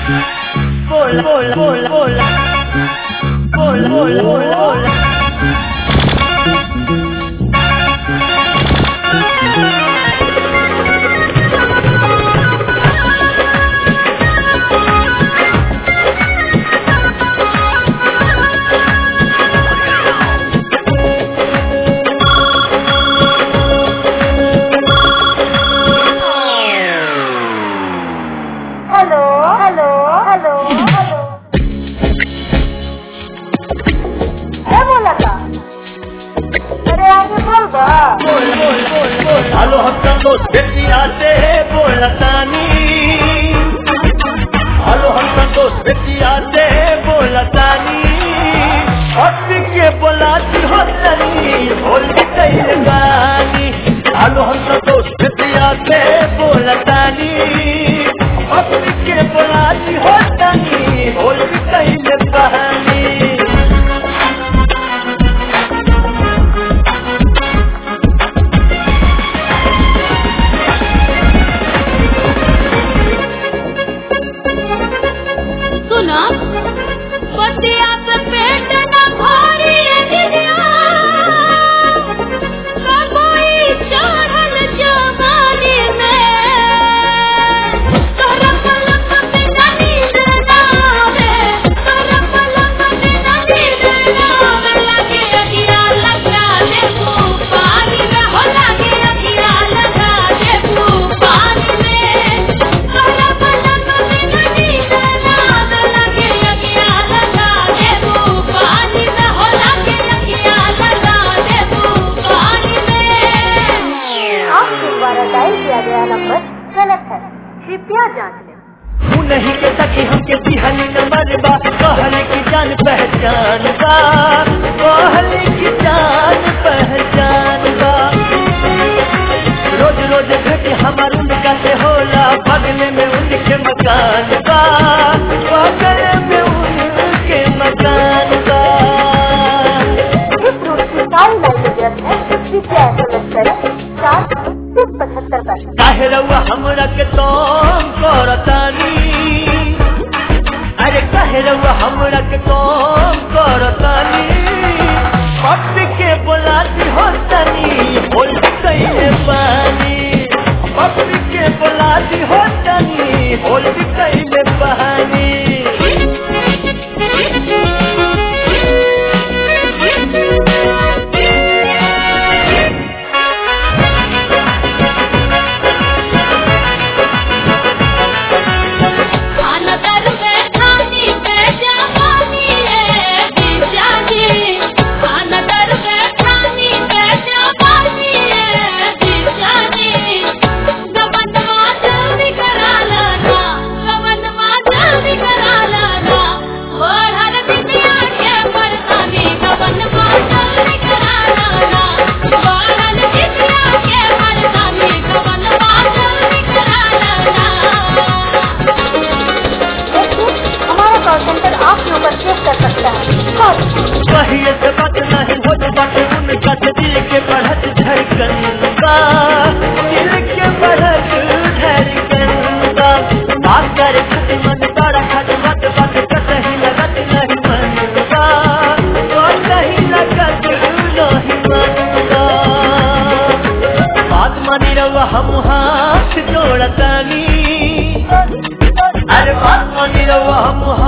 bola, bola, bola, bola, bola, bola, bola, bola. Hello हम संतोष व्यक्तिया से बोलतानी हेलो हम संतोष व्यक्तिया से बोलतानी हस्ती के बोलाती होतनी बोल कैल गानी हेलो हम संतोष व्यक्तिया से बोलतानी हस्ती के बोलाती होतनी बोल कैल गानी नहीं के सकी हमके दिहली नंबर बा कहल की जान पहचान बा कहल की जान पहचान बा रोज रोज भेट हमार उनका से होला बगल में उनके मकान बा बगल में उनके मकान बा काहे रउआ हमरा के तंग करतानी अरे काहे रउआ हमरा के तंग करतानी पप्पी के बोलाती होतनी बोल कैले पानी पप्पी के बोलाती होतनी बोल कैले पानी कहिए से बात नहीं हो तो बात उनका दिल के बढ़त धड़कन का दिल के बढ़त धड़कन का बात करे खट मन बड़ा खट बात बात कहीं लगत नहीं मन का कहीं लगत नहीं मन का बात मानी रहुआ हम हाथ जोड़तानी अरे बात मानी रहुआ हम